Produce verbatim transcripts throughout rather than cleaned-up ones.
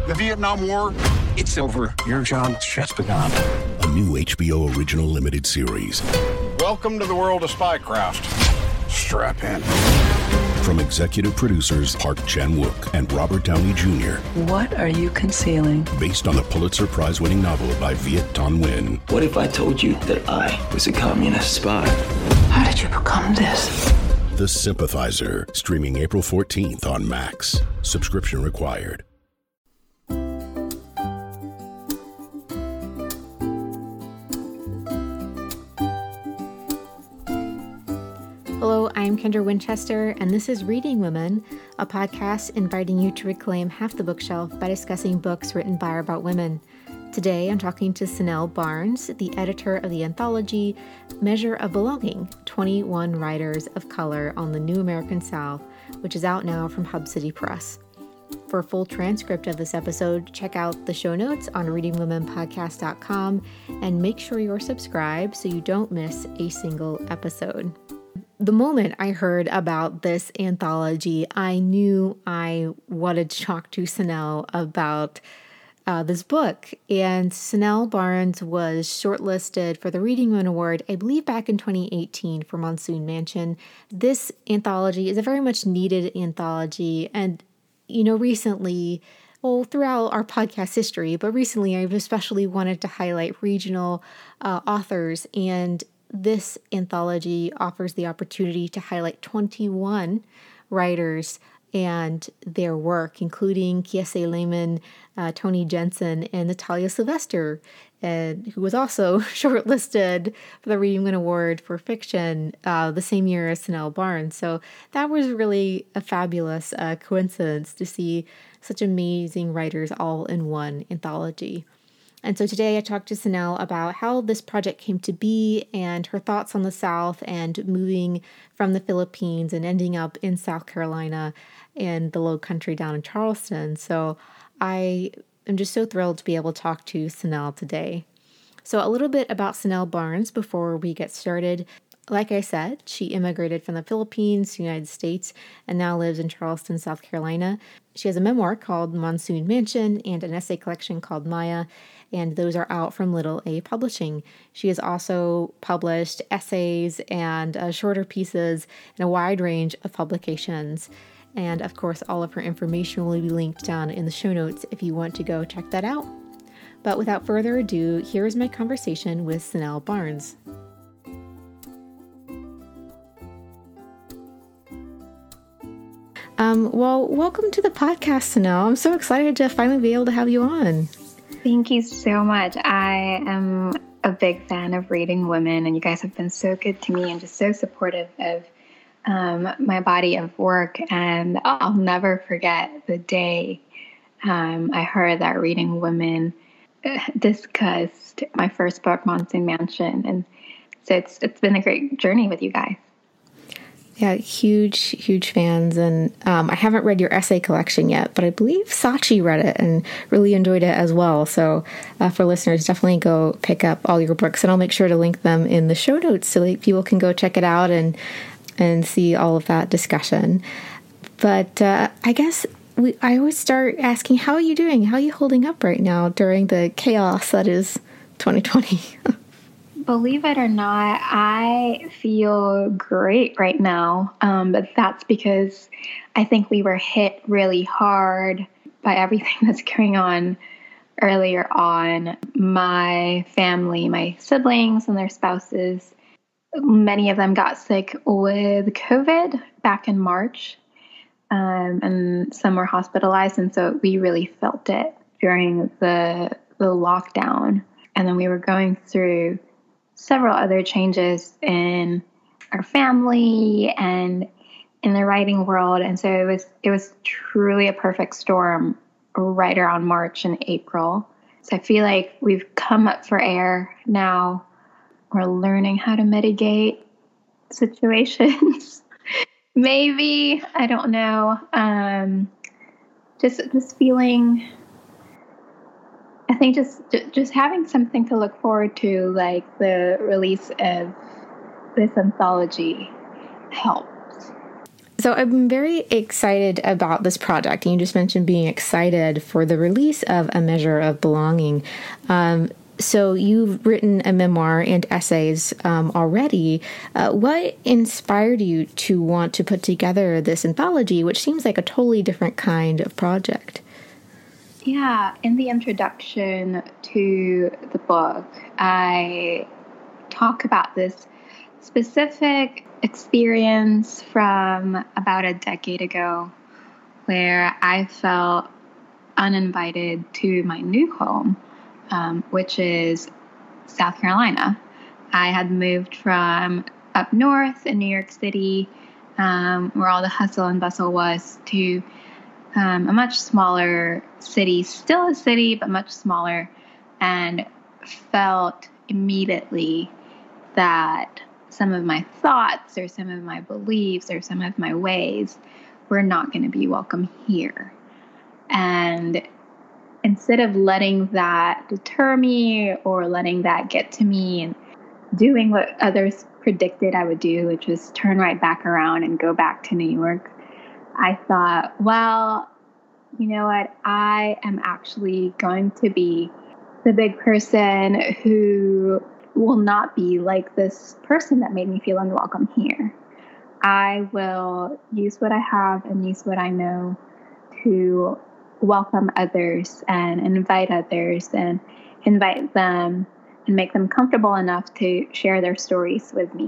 The Vietnam War, it's over. Your job's just begun. A new H B O original limited series. Welcome to the world of spycraft. Strap in. From executive producers Park Chan-wook and Robert Downey Junior What are you concealing? Based on the Pulitzer Prize-winning novel by Viet Thanh Nguyen. What if I told you that I was a communist spy? How did you become this? The Sympathizer, streaming April fourteenth on Max. Subscription required. Hello, I'm Kendra Winchester, and this is Reading Women, a podcast inviting you to reclaim half the bookshelf by discussing books written by or about women. Today, I'm talking to Sanelle Barnes, the editor of the anthology Measure of Belonging, twenty-one Writers of Color on the New American South, which is out now from Hub City Press. For a full transcript of this episode, check out the show notes on reading women podcast dot com and make sure you're subscribed so you don't miss a single episode. The moment I heard about this anthology, I knew I wanted to talk to Sanelle about uh, this book. And Sanelle Barnes was shortlisted for the Reading Women Award, I believe back in twenty eighteen for Monsoon Mansion. This anthology is a very much needed anthology. And, you know, recently, well, throughout our podcast history, but recently I've especially wanted to highlight regional uh, authors, and this anthology offers the opportunity to highlight twenty-one writers and their work, including Kiese Laymon, uh, Toni Jensen, and Natalia Sylvester, and who was also shortlisted for the Reading Women Award for fiction uh, the same year as Sanelle Barnes. So that was really a fabulous uh, coincidence to see such amazing writers all in one anthology. And so today I talked to Sanelle about how this project came to be and her thoughts on the South and moving from the Philippines and ending up in South Carolina and the Low Country down in Charleston. So I am just so thrilled to be able to talk to Sanelle today. So a little bit about Sanelle Barnes before we get started. Like I said, she immigrated from the Philippines to the United States and now lives in Charleston, South Carolina. She has a memoir called Monsoon Mansion and an essay collection called Maya, and those are out from Little A Publishing. She has also published essays and uh, shorter pieces in a wide range of publications. And of course, all of her information will be linked down in the show notes if you want to go check that out. But without further ado, here is my conversation with Sanelle Barnes. Um, well, welcome to the podcast, Sanelle. I'm so excited to finally be able to have you on. Thank you so much. I am a big fan of Reading Women, and you guys have been so good to me and just so supportive of um, my body of work. And I'll never forget the day um, I heard that Reading Women discussed my first book, Monsoon Mansion. And so it's it's been a great journey with you guys. Yeah, huge, huge fans. And um, I haven't read your essay collection yet, but I believe Sachi read it and really enjoyed it as well. So uh, for listeners, definitely go pick up all your books, and I'll make sure to link them in the show notes so that people can go check it out and and see all of that discussion. But uh, I guess we, I always start asking, how are you doing? How are you holding up right now during the chaos that is twenty twenty? Believe it or not, I feel great right now, um, but that's because I think we were hit really hard by everything that's going on earlier on. My family, my siblings and their spouses, many of them got sick with COVID back in March, um, and some were hospitalized, and so we really felt it during the the lockdown. And then we were going through several other changes in our family and in the writing world. And so it was it was truly a perfect storm right around March and April. So I feel like we've come up for air now. We're learning how to mitigate situations. Maybe, I don't know. Um, just just feeling I think just just having something to look forward to, like the release of this anthology, helps. So I've been very excited about this project. And you just mentioned being excited for the release of A Measure of Belonging. Um, so you've written a memoir and essays um, already. Uh, what inspired you to want to put together this anthology, which seems like a totally different kind of project? Yeah, in the introduction to the book, I talk about this specific experience from about a decade ago where I felt uninvited to my new home, um, which is South Carolina. I had moved from up north in New York City, um, where all the hustle and bustle was, to um, a much smaller city, still a city, but much smaller, and felt immediately that some of my thoughts or some of my beliefs or some of my ways were not going to be welcome here. And instead of letting that deter me or letting that get to me and doing what others predicted I would do, which was turn right back around and go back to New York, I thought, well, you know what? I am actually going to be the big person who will not be like this person that made me feel unwelcome here. I will use what I have and use what I know to welcome others and invite others and invite them and make them comfortable enough to share their stories with me.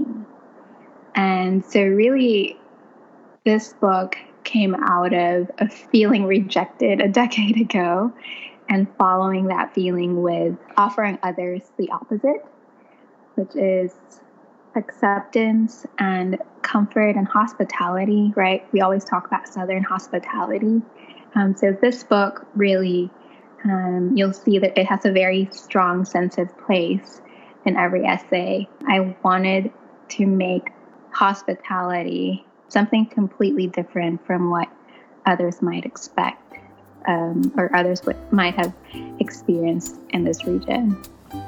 And so really, this book came out of a feeling rejected a decade ago and following that feeling with offering others the opposite, which is acceptance and comfort and hospitality, right? We always talk about Southern hospitality. Um, so this book really, um, you'll see that it has a very strong sense of place in every essay. I wanted to make hospitality something completely different from what others might expect, um, or others would, might have experienced in this region.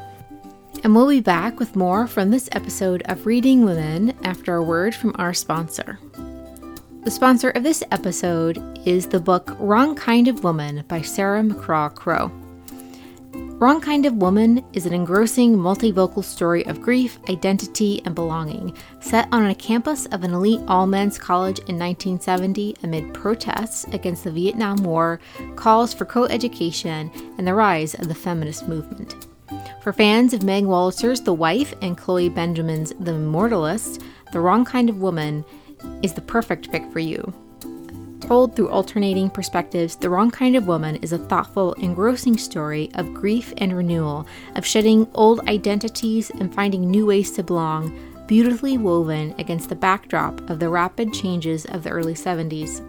And we'll be back with more from this episode of Reading Women after a word from our sponsor. The sponsor of this episode is the book Wrong Kind of Woman by Sarah McCraw Crow. Wrong Kind of Woman is an engrossing multivocal story of grief, identity, and belonging, set on a campus of an elite all-men's college in nineteen seventy amid protests against the Vietnam War, calls for co-education, and the rise of the feminist movement. For fans of Meg Wollitzer's The Wife and Chloe Benjamin's The Immortalist, The Wrong Kind of Woman is the perfect pick for you. Told through alternating perspectives, The Wrong Kind of Woman is a thoughtful, engrossing story of grief and renewal, of shedding old identities and finding new ways to belong, beautifully woven against the backdrop of the rapid changes of the early seventies.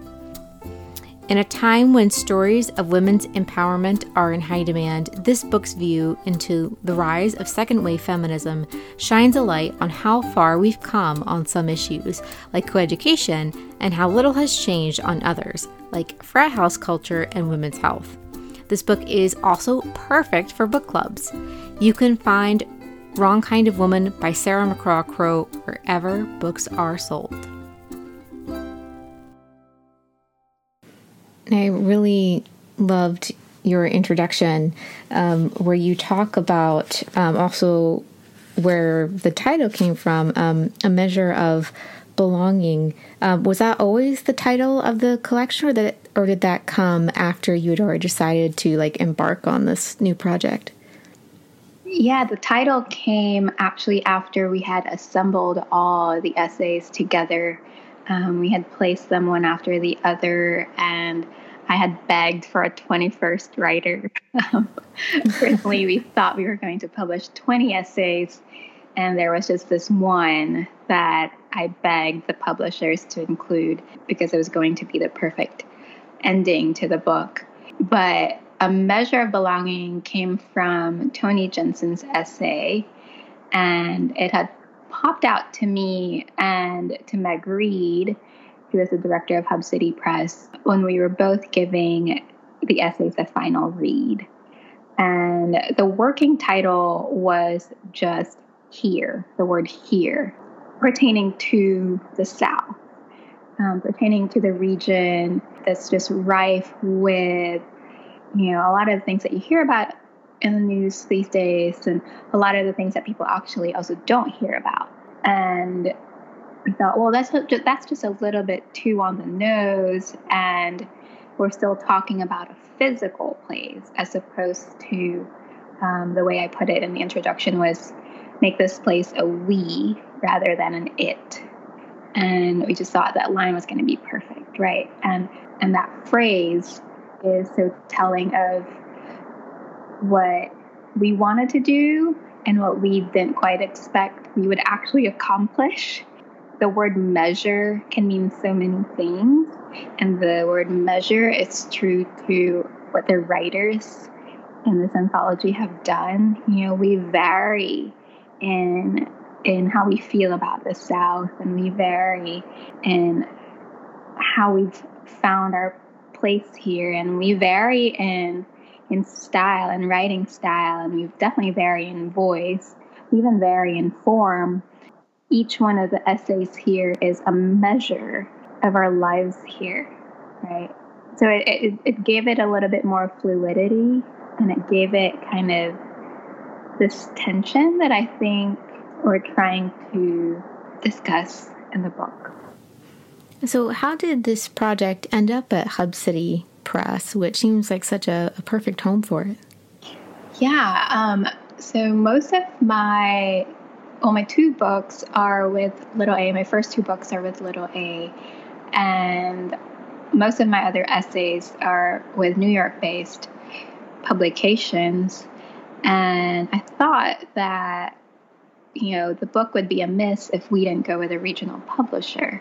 In a time when stories of women's empowerment are in high demand, this book's view into the rise of second-wave feminism shines a light on how far we've come on some issues, like coeducation, and how little has changed on others, like frat house culture and women's health. This book is also perfect for book clubs. You can find Wrong Kind of Woman by Sarah McCraw Crow wherever books are sold. I really loved your introduction, um, where you talk about um, also where the title came from, um, A Measure of Belonging. Um, was that always the title of the collection, or that, or did that come after you had already decided to like embark on this new project? Yeah, the title came actually after we had assembled all the essays together. Um, we had placed them one after the other, and I had begged for a twenty-first writer. Um, originally, we thought we were going to publish twenty essays, and there was just this one that I begged the publishers to include because it was going to be the perfect ending to the book. But A Measure of Belonging came from Toni Jensen's essay, and it had popped out to me and to Meg Reed, who is the director of Hub City Press, when we were both giving the essays a final read. And the working title was just here, the word here, pertaining to the South. um, pertaining to the region that's just rife with, you know, a lot of the things that you hear about in the news these days, and a lot of the things that people actually also don't hear about. And we thought, well, that's that's just a little bit too on the nose, and we're still talking about a physical place as opposed to um, the way I put it in the introduction was make this place a we rather than an it. And we just thought that line was going to be perfect, right? And and that phrase is so telling of what we wanted to do and what we didn't quite expect we would actually accomplish. The word measure can mean so many things, and the word measure is true to what the writers in this anthology have done. You know, we vary in in how we feel about the South, and we vary in how we've found our place here, and we vary in in style and writing style, and we definitely vary in voice. We even vary in form. Each one of the essays here is a measure of our lives here, right? So it, it, it gave it a little bit more fluidity, and it gave it kind of this tension that I think we're trying to discuss in the book. So how did this project end up at Hub City Press, which seems like such a, a perfect home for it? Yeah, um, so most of my, well, my two books are with Little A. My first two books are with Little A, and most of my other essays are with New York-based publications. And I thought that, you know, the book would be a miss if we didn't go with a regional publisher.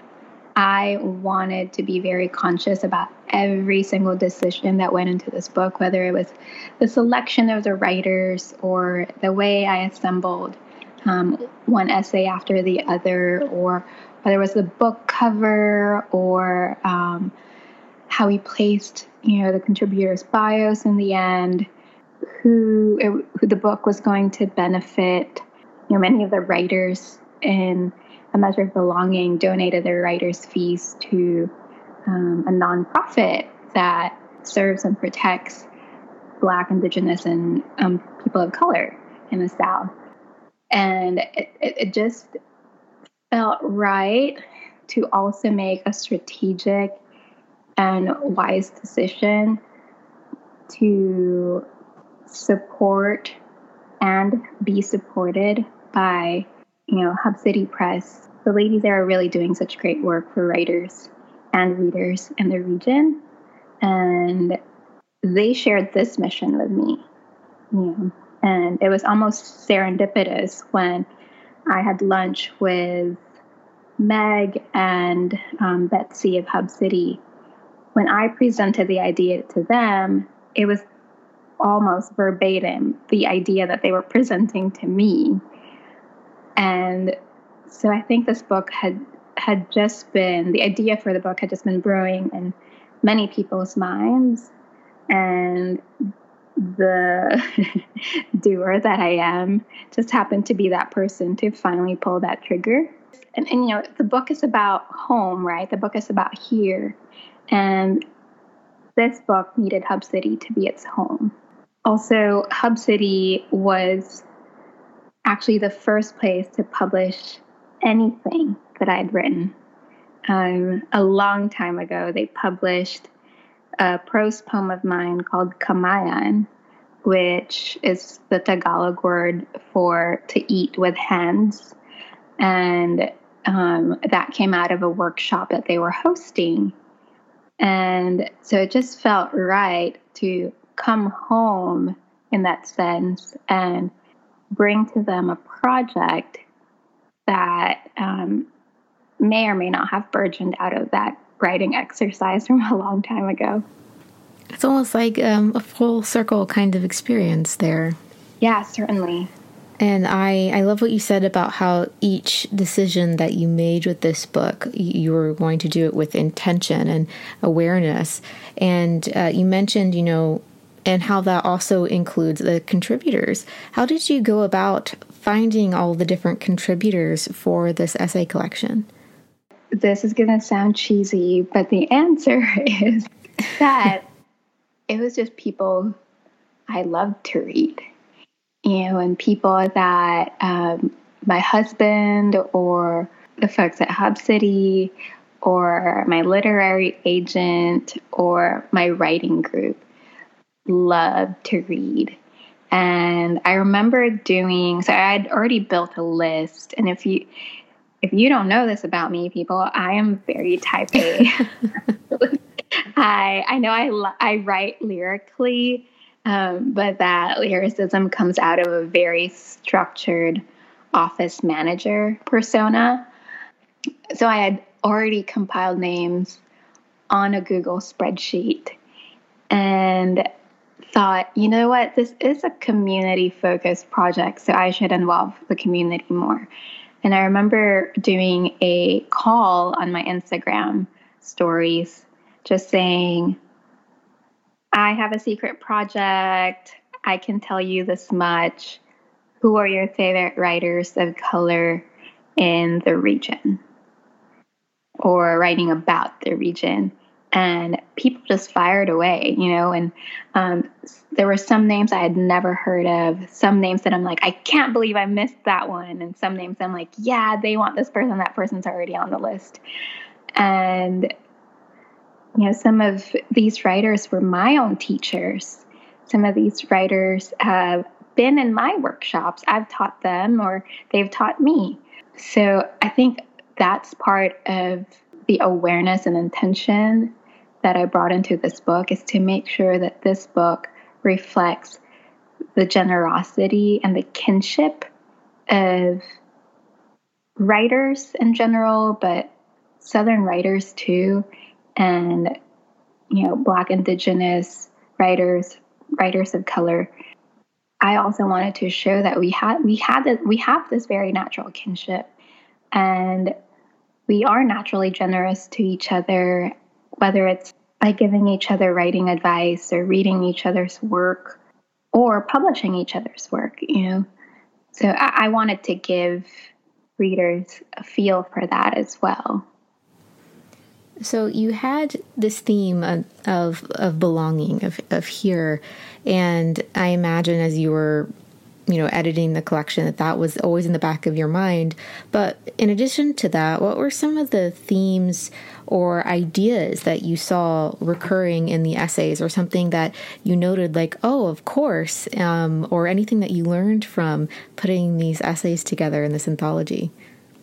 I wanted to be very conscious about every single decision that went into this book, whether it was the selection of the writers or the way I assembled um, one essay after the other, or whether it was the book cover, or um, how we placed, you know, the contributors' bios in the end, who, it, who the book was going to benefit. You know, many of the writers in A Measure of Belonging donated their writers' fees to um, a nonprofit that serves and protects Black, Indigenous, and um, people of color in the South. And it, it, it just felt right to also make a strategic and wise decision to support and be supported by, you know, Hub City Press. The ladies there are really doing such great work for writers and readers in the region. And they shared this mission with me. You know, and it was almost serendipitous when I had lunch with Meg and um, Betsy of Hub City. When I presented the idea to them, it was almost verbatim the idea that they were presenting to me. And so I think this book had had just been, the idea for the book had just been brewing in many people's minds. And the doer that I am just happened to be that person to finally pull that trigger. And, and, you know, the book is about home, right? The book is about here. And this book needed Hub City to be its home. Also, Hub City was actually the first place to publish anything that I'd written. Um, a long time ago, they published a prose poem of mine called Kamayan, which is the Tagalog word for to eat with hands. And um, that came out of a workshop that they were hosting. And so it just felt right to come home in that sense and bring to them a project that um, may or may not have burgeoned out of that writing exercise from a long time ago. It's almost like um, a full circle kind of experience there. Yeah, certainly. And I, I love what you said about how each decision that you made with this book, you were going to do it with intention and awareness. And uh, you mentioned, you know, and how that also includes the contributors. How did you go about finding all the different contributors for this essay collection? this is going to sound cheesy, but the answer is that it was just people I loved to read, you know, and people that um, my husband or the folks at Hub City or my literary agent or my writing group loved to read. And I remember doing, so I had already built a list. And if you, if you don't know this about me, people, I am very type A. I, I know I, I write lyrically, um, but that lyricism comes out of a very structured office manager persona. So I had already compiled names on a Google spreadsheet and thought, you know what, this is a community-focused project, so I should involve the community more. And I remember doing a call on my Instagram stories, just saying, I have a secret project. I can tell you this much. Who are your favorite writers of color in the region? Or writing about the region. And people just fired away, you know, and um, there were some names I had never heard of, some names that I'm like, I can't believe I missed that one. And some names I'm like, yeah, they want this person. That person's already on the list. And, you know, some of these writers were my own teachers. Some of these writers have been in my workshops. I've taught them or they've taught me. So I think that's part of the awareness and intention that I brought into this book, is to make sure that this book reflects the generosity and the kinship of writers in general, but Southern writers too, and, you know, Black, Indigenous writers, writers of color. I also wanted to show that we had we had this, we have this very natural kinship, and we are naturally generous to each other, whether it's by giving each other writing advice or reading each other's work or publishing each other's work, you know. So I, I wanted to give readers a feel for that as well. So you had this theme of of, of belonging, of, of here, and I imagine as you were, you know, editing the collection, that that was always in the back of your mind. But in addition to that, what were some of the themes or ideas that you saw recurring in the essays, or something that you noted like, oh, of course, um, or anything that you learned from putting these essays together in this anthology?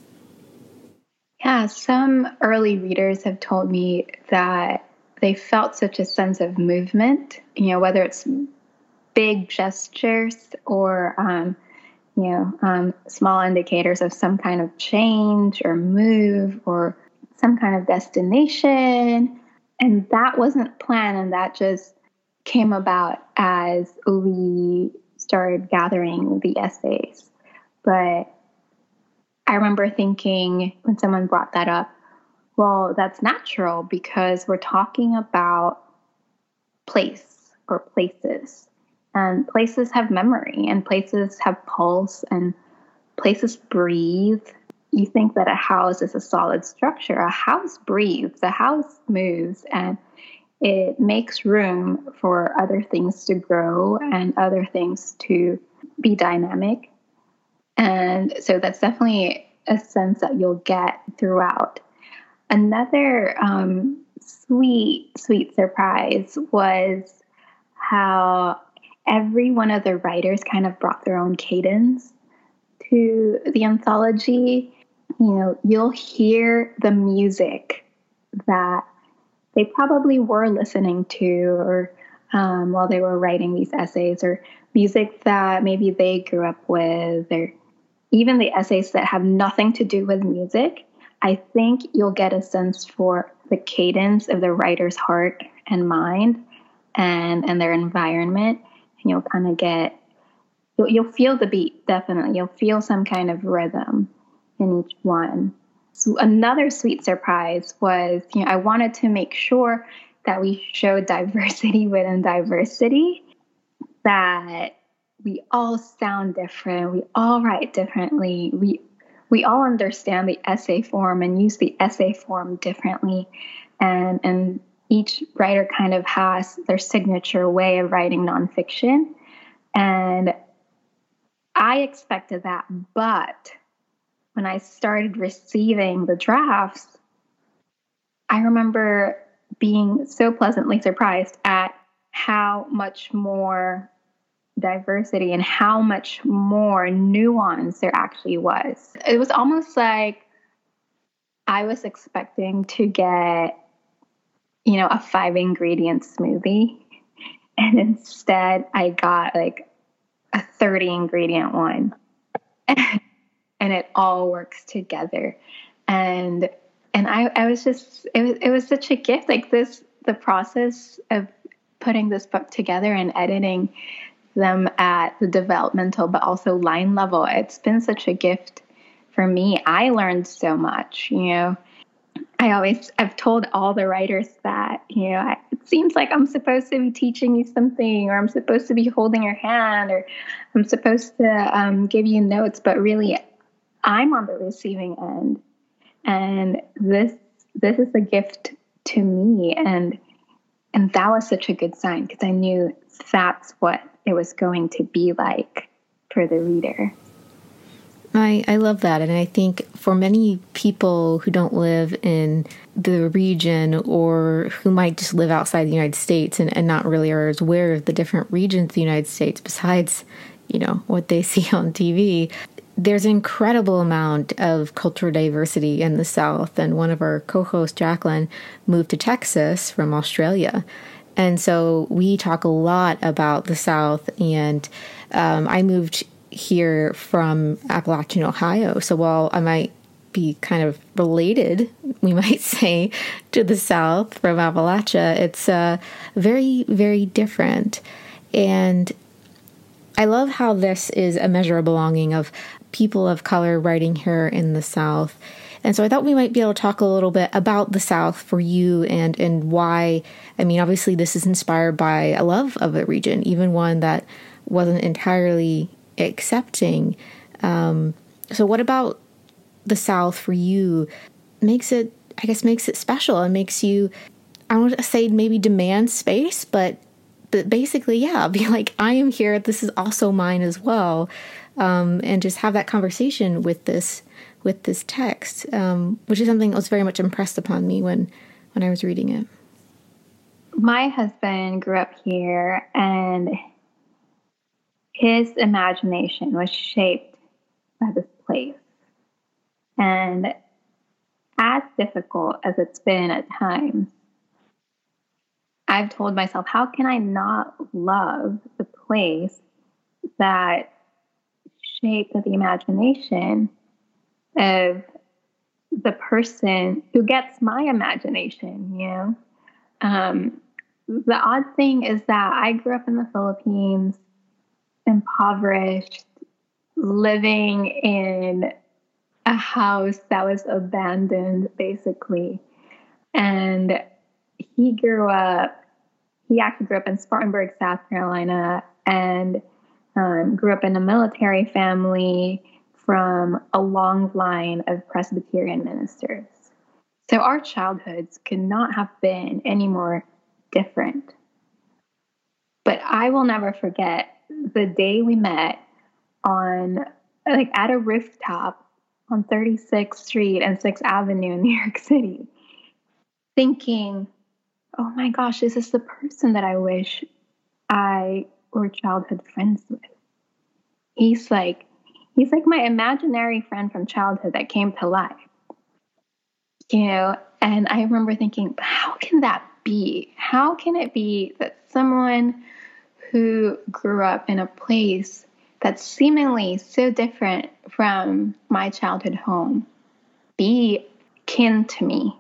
Yeah, some early readers have told me that they felt such a sense of movement, you know, whether it's big gestures or, um, you know, um, small indicators of some kind of change or move or some kind of destination. And that wasn't planned, and that just came about as we started gathering the essays. But I remember thinking when someone brought that up, well, that's natural because we're talking about place or places. And places have memory, and places have pulse, and places breathe. You think that a house is a solid structure. A house breathes, a house moves, and it makes room for other things to grow and other things to be dynamic. And so that's definitely a sense that you'll get throughout. Another um, sweet, sweet surprise was how every one of the writers kind of brought their own cadence to the anthology. You know, you'll hear the music that they probably were listening to or um, while they were writing these essays, or music that maybe they grew up with, or even the essays that have nothing to do with music. I think you'll get a sense for the cadence of the writer's heart and mind and, and their environment. And you'll kind of get, you'll, you'll feel the beat, definitely. You'll feel some kind of rhythm in each one. So another sweet surprise was, you know, I wanted to make sure that we showed diversity within diversity, that we all sound different, we all write differently, we we all understand the essay form and use the essay form differently. And, and each writer kind of has their signature way of writing nonfiction. And I expected that. But when I started receiving the drafts, I remember being so pleasantly surprised at how much more diversity and how much more nuance there actually was. It was almost like I was expecting to get, you know, a five ingredient smoothie. And instead I got like a thirty ingredient one. And it all works together. And and I, I was just, it was, it was such a gift. Like this, the process of putting this book together and editing them at the developmental, but also line level. It's been such a gift for me. I learned so much, you know. I always, I've told all the writers that, you know, I, it seems like I'm supposed to be teaching you something, or I'm supposed to be holding your hand, or I'm supposed to um, give you notes, but really I'm on the receiving end. And this, this is a gift to me. And, and that was such a good sign, because I knew that's what it was going to be like for the reader. I, I love that. And I think for many people who don't live in the region, or who might just live outside the United States and, and not really are as aware of the different regions of the United States besides, you know, what they see on T V, there's an incredible amount of cultural diversity in the South. And one of our co-hosts, Jacqueline, moved to Texas from Australia. And so we talk a lot about the South, and um, I moved here from Appalachian, Ohio. So while I might be kind of related, we might say, to the South from Appalachia, it's uh, very, very different. And I love how this is a measure of belonging of people of color writing here in the South. And so I thought we might be able to talk a little bit about the South for you, and, and why. I mean, obviously this is inspired by a love of the region, even one that wasn't entirely accepting. Um, so what about the South for you makes it, I guess, makes it special and makes you, I don't want to say maybe demand space, but, but basically, yeah, be like, I am here. This is also mine as well. Um, and just have that conversation with this with this text, um, which is something that was very much impressed upon me when, when I was reading it. My husband grew up here, and his imagination was shaped by this place. And as difficult as it's been at times, I've told myself, how can I not love the place that shaped the imagination of the person who gets my imagination, you know? Um, the odd thing is that I grew up in the Philippines, impoverished, living in a house that was abandoned, basically. And he grew up, he actually grew up in Spartanburg, South Carolina, and um, grew up in a military family from a long line of Presbyterian ministers. So our childhoods could not have been any more different. But I will never forget the day we met on, like, at a rooftop on thirty-sixth Street and sixth Avenue in New York City, thinking, oh my gosh, this is the person that I wish I were childhood friends with. He's like, he's like my imaginary friend from childhood that came to life. You know, and I remember thinking, how can that be? How can it be that someone who grew up in a place that's seemingly so different from my childhood home be kin to me?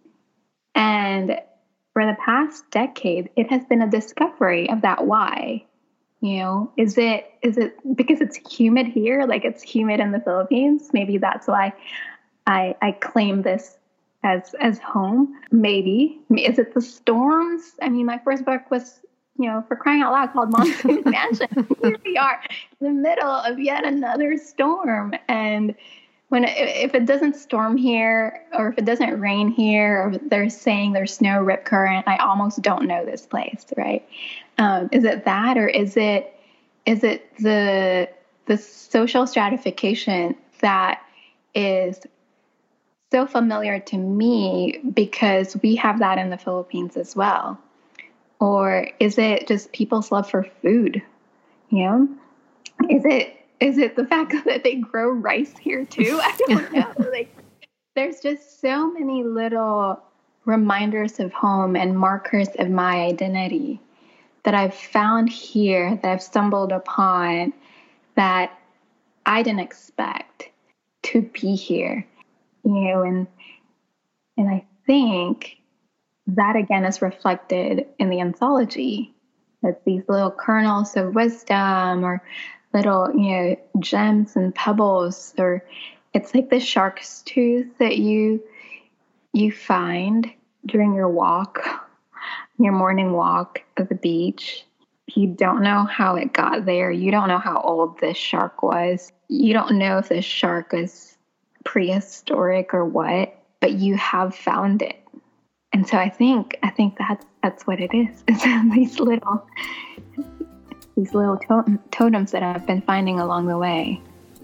And for the past decade, it has been a discovery of that why. You know, is it is it because it's humid here, like it's humid in the Philippines? Maybe that's why I I claim this as as home. Maybe. Is it the storms? I mean, my first book was, you know, for crying out loud, called Monsoon Mansion. Here we are in the middle of yet another storm. And when it, if it doesn't storm here, or if it doesn't rain here, or they're saying there's no rip current, I almost don't know this place, right? Um, is it that, or is it is it the the social stratification that is so familiar to me because we have that in the Philippines as well? Or is it just people's love for food? You know, is it is it the fact that they grow rice here too? I don't know. Like, there's just so many little reminders of home and markers of my identity that I've found here, that I've stumbled upon, that I didn't expect to be here. You know, and and I think that again is reflected in the anthology. It's these little kernels of wisdom, or little, you know, gems and pebbles, or it's like the shark's tooth that you you find during your walk, your morning walk at the beach. You don't know how it got there. You don't know how old this shark was. You don't know if this shark is prehistoric or what, but you have found it. And so I think I think that's that's what it is. It's these little these little to- totems that I've been finding along the way.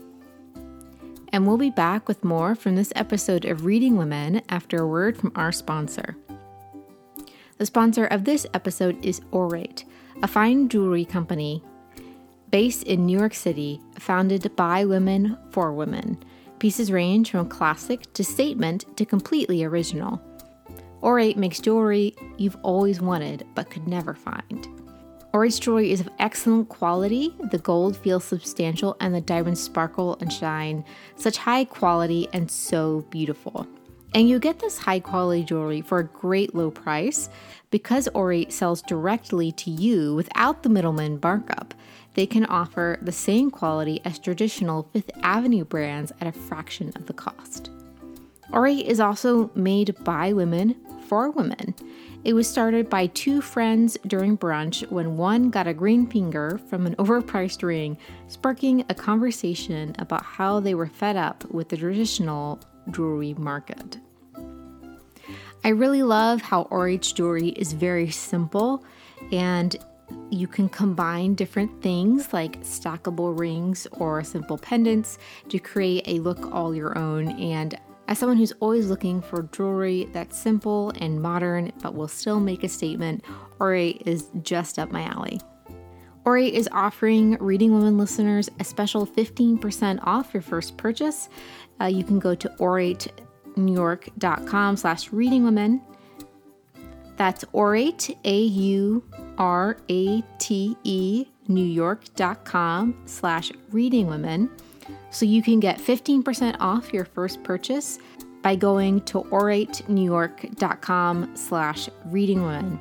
And we'll be back with more from this episode of Reading Women after a word from our sponsor. The sponsor of this episode is Aurate, a fine jewelry company based in New York City, founded by women for women. Pieces range from classic to statement to completely original. Aurate makes jewelry you've always wanted but could never find. Aurate's jewelry is of excellent quality. The gold feels substantial and the diamonds sparkle and shine. Such high quality and so beautiful. And you get this high quality jewelry for a great low price because Aurate sells directly to you without the middleman markup. They can offer the same quality as traditional Fifth Avenue brands at a fraction of the cost. Aurate is also made by women for women. It was started by two friends during brunch when one got a green finger from an overpriced ring, sparking a conversation about how they were fed up with the traditional jewelry market. I really love how Aurate's jewelry is very simple, and you can combine different things like stackable rings or simple pendants to create a look all your own. And as someone who's always looking for jewelry that's simple and modern but will still make a statement, Aurate is just up my alley. Aurate is offering Reading Women listeners a special fifteen percent off your first purchase. Uh, you can go to aurateenewyork.com slash readingwomen. That's Aurate, A U R A T E, newyork.com slash readingwomen. So you can get fifteen percent off your first purchase by going to aurateenewyork.com slash readingwomen.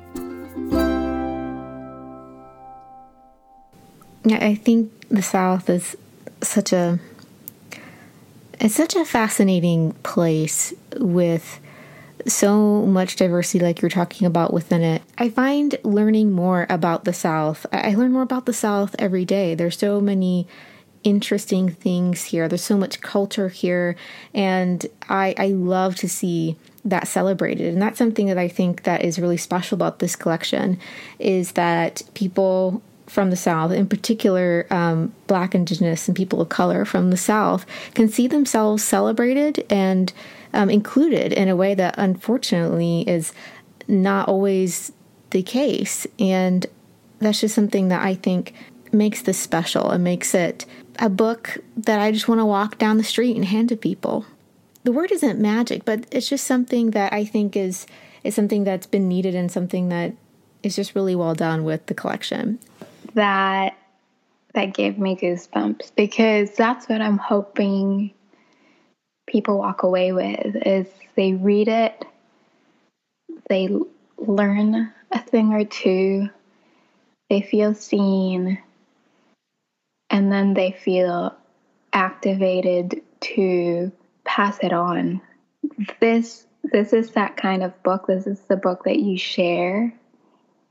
Yeah, I think the South is such a it's such a fascinating place with so much diversity like you're talking about within it. I find learning more about the South. I learn more about the South every day. There's so many interesting things here. There's so much culture here, and I, I love to see that celebrated. And that's something that I think that is really special about this collection, is that people from the South, in particular um, Black, Indigenous, and people of color from the South, can see themselves celebrated and um, included in a way that unfortunately is not always the case. And that's just something that I think makes this special and makes it a book that I just want to walk down the street and hand to people. The word isn't magic, but it's just something that I think is is something that's been needed and something that is just really well done with the collection. That that gave me goosebumps, because that's what I'm hoping people walk away with, is they read it, they learn a thing or two, they feel seen, and then they feel activated to pass it on. This this is that kind of book. This is the book that you share.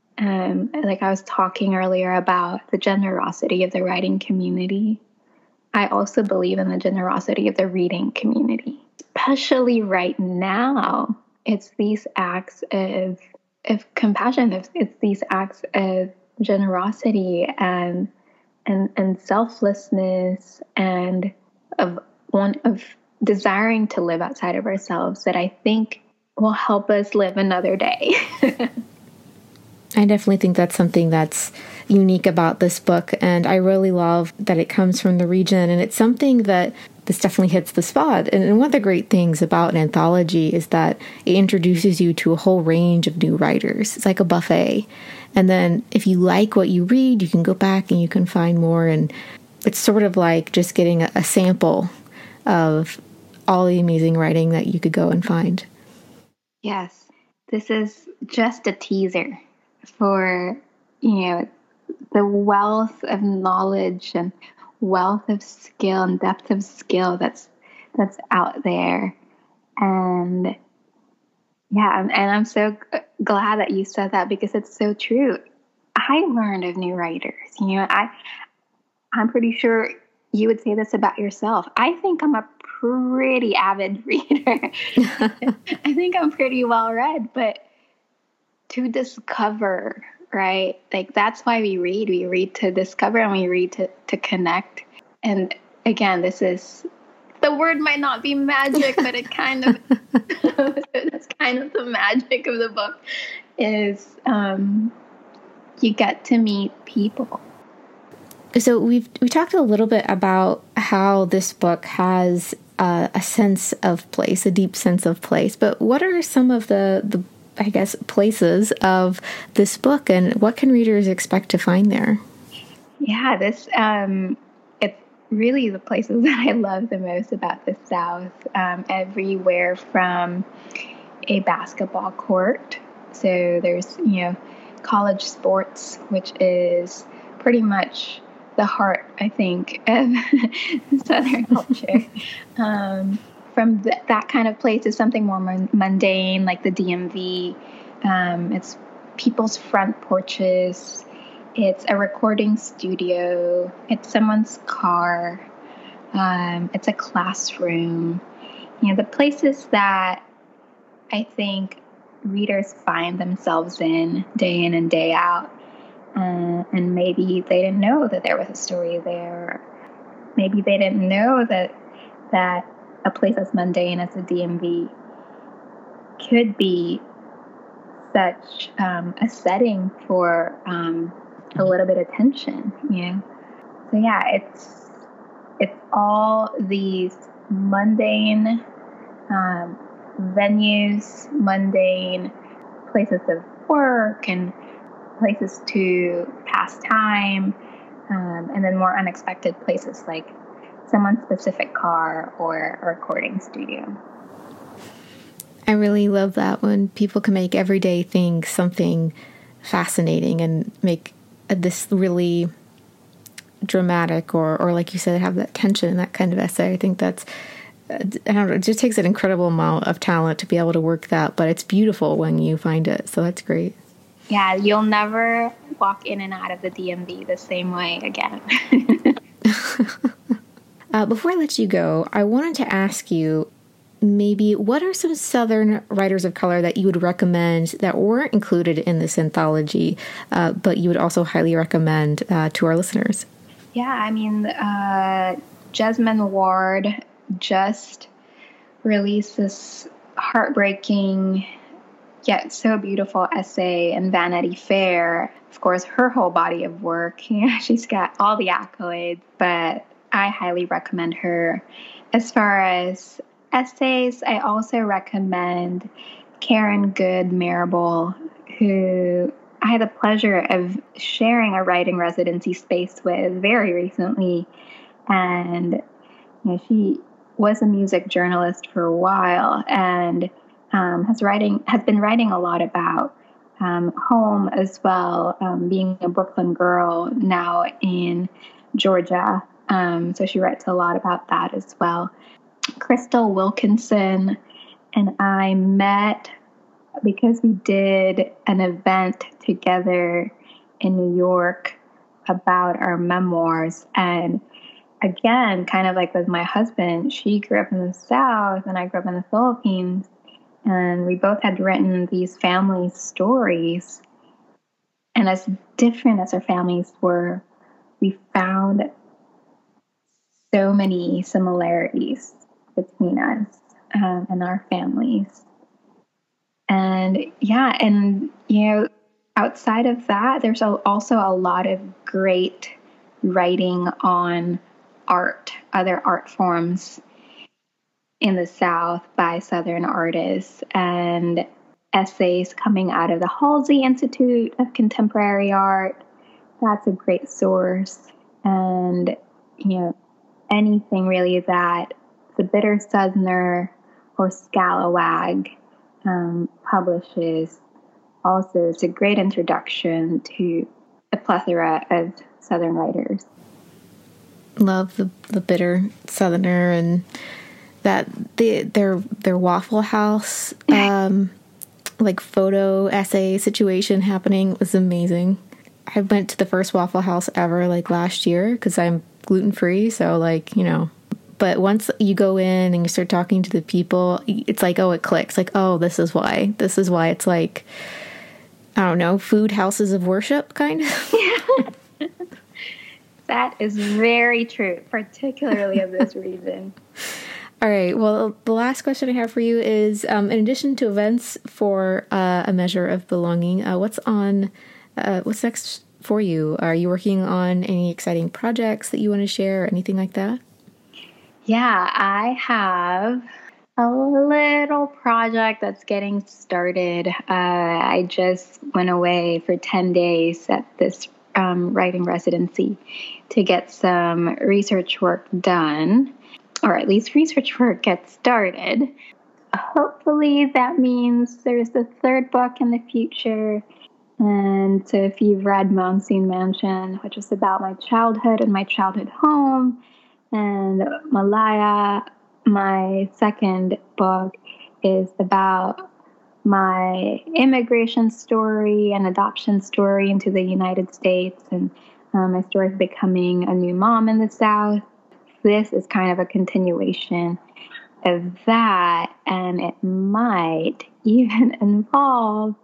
Um, like I was talking earlier about the generosity of the writing community. I also believe in the generosity of the reading community, especially right now. It's these acts of of compassion. It's, it's these acts of generosity and and and selflessness and of one of desiring to live outside of ourselves that I think will help us live another day. I definitely think that's something that's unique about this book, and I really love that it comes from the region, and it's something that this definitely hits the spot. And, and one of the great things about an anthology is that it introduces you to a whole range of new writers. It's like a buffet. And then if you like what you read, you can go back and you can find more, and it's sort of like just getting a, a sample of all the amazing writing that you could go and find. Yes, this is just a teaser for, you know, the wealth of knowledge and wealth of skill and depth of skill that's that's out there. And yeah, and I'm so glad that you said that, because it's so true. I learned of new writers. You know, I I'm pretty sure you would say this about yourself. I think I'm a pretty avid reader. I think I'm pretty well read, but to discover, right? Like, that's why we read. We read to discover, and we read to, to connect. And again, this is, the word might not be magic, but it kind of, that's kind of the magic of the book, is um, you get to meet people. So we've we talked a little bit about how this book has uh, a sense of place, a deep sense of place. But what are some of the, the, I guess, places of this book, and what can readers expect to find there? Yeah, this um, it's really the places that I love the most about the South. Um, everywhere from a basketball court. So there's, you know, college sports, which is pretty much the heart, I think, of Southern culture. Um, from th- that kind of place to something more mon- mundane, like the D M V. Um, it's people's front porches. It's a recording studio. It's someone's car. Um, it's a classroom. You know, the places that I think readers find themselves in day in and day out. Uh, and maybe they didn't know that there was a story there. Maybe they didn't know that that a place as mundane as the D M V could be such um, a setting for um, a little bit of tension. You know? So yeah, it's it's all these mundane um, venues, mundane places of work, and places to pass time, um, and then more unexpected places like someone's specific car or a recording studio. I really love that when people can make everyday things something fascinating and make a, this really dramatic, or, or like you said, have that tension in that kind of essay. I think that's, I don't know, it just takes an incredible amount of talent to be able to work that, but it's beautiful when you find it. So that's great. Yeah, you'll never walk in and out of the D M V the same way again. uh, before I let you go, I wanted to ask you, maybe what are some Southern writers of color that you would recommend that weren't included in this anthology, uh, but you would also highly recommend uh, to our listeners? Yeah, I mean, uh, Jesmyn Ward just released this heartbreaking yet so beautiful essay in Vanity Fair. Of course, her whole body of work, you know, she's got all the accolades, but I highly recommend her. As far as essays, I also recommend Karen Good Marable, who I had the pleasure of sharing a writing residency space with very recently. And you know, she was a music journalist for a while, and Um, has writing has been writing a lot about um, home as well, um, being a Brooklyn girl now in Georgia. Um, so she writes a lot about that as well. Crystal Wilkinson and I met because we did an event together in New York about our memoirs, and again, kind of like with my husband, she grew up in the South and I grew up in the Philippines. And we both had written these family stories. And as different as our families were, we found so many similarities between us um, and our families. And yeah, and, you know, outside of that, there's also a lot of great writing on art, other art forms in the South by Southern artists, and essays coming out of the Halsey Institute of Contemporary Art. That's a great source. And, you know, anything really that the Bitter Southerner or Scalawag um, publishes also is a great introduction to a plethora of Southern writers. Love the, the Bitter Southerner, and that the their their Waffle House um, like photo essay situation happening was amazing. I went to the first Waffle House ever like last year because I'm gluten free, so like, you know. But once you go in and you start talking to the people, it's like, oh, it clicks. Like, oh, this is why. This is why it's like, I don't know, food houses of worship, kind of. Yeah. That is very true, particularly of this region. All right. Well, the last question I have for you is, um, in addition to events for uh, A Measure of Belonging, uh, what's on, uh, what's next for you? Are you working on any exciting projects that you want to share or anything like that? Yeah, I have a little project that's getting started. Uh, I just went away for ten days at this um, writing residency to get some research work done, or at least research work get started. Hopefully that means there's a third book in the future. And so if you've read Monsoon Mansion, which is about my childhood and my childhood home, and Malaya, my second book, is about my immigration story and adoption story into the United States, and um, my story of becoming a new mom in the South. This is kind of a continuation of that, and it might even involve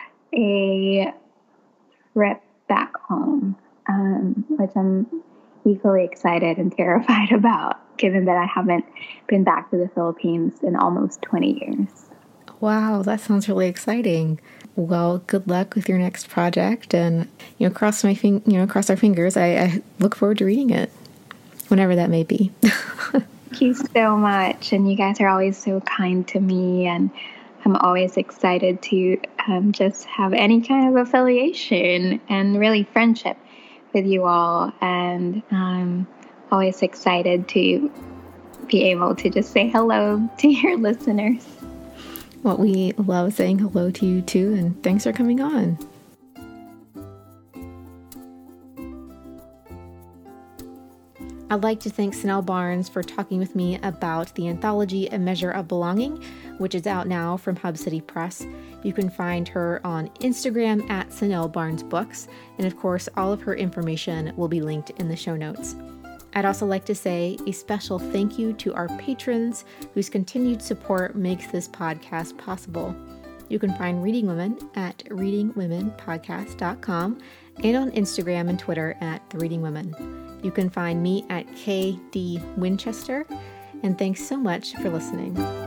a trip back home, um, which I'm equally excited and terrified about, given that I haven't been back to the Philippines in almost twenty years. Wow, that sounds really exciting. Well, good luck with your next project, and you know, cross my fing- you know, cross our fingers. I, I look forward to reading it, whenever that may be. Thank you so much, and you guys are always so kind to me, and I'm always excited to um, just have any kind of affiliation and really friendship with you all, and I'm always excited to be able to just say hello to your listeners. Well, we love saying hello to you too, and thanks for coming on. I'd like to thank Sanelle Barnes for talking with me about the anthology A Measure of Belonging, which is out now from Hub City Press. You can find her on Instagram at Sanelle Barnes Books, and of course, all of her information will be linked in the show notes. I'd also like to say a special thank you to our patrons whose continued support makes this podcast possible. You can find Reading Women at reading women podcast dot com and on Instagram and Twitter at The Reading Women. You can find me at K D Winchester, and thanks so much for listening.